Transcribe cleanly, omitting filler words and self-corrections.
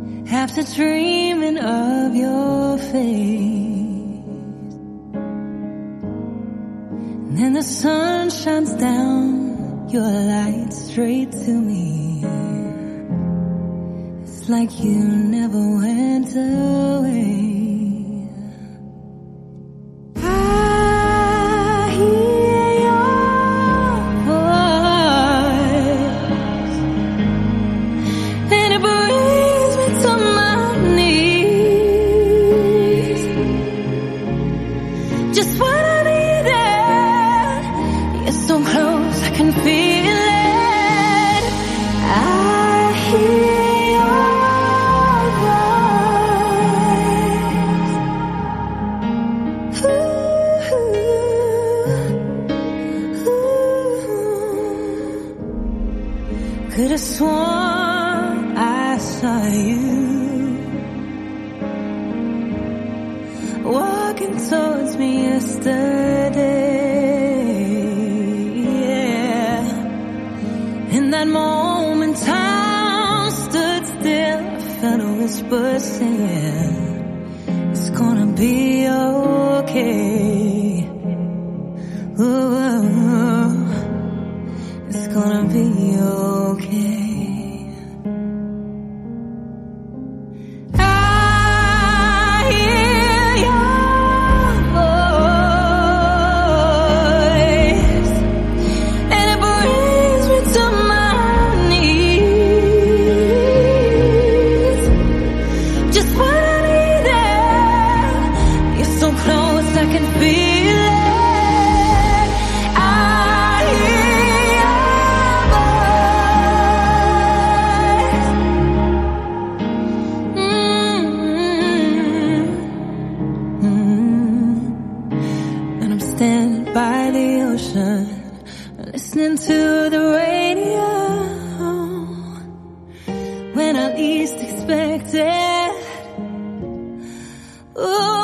after dreaming of your face. And then the sun shines down your light straight to me. It's like you never went away. Could have sworn I saw you walking towards me yesterday. Yeah. In that moment, time stood still. I felt a whisper saying, it's gonna be okay. Ooh, it's gonna be okay. Standing by the ocean, listening to the radio, when I least expect it. Ooh.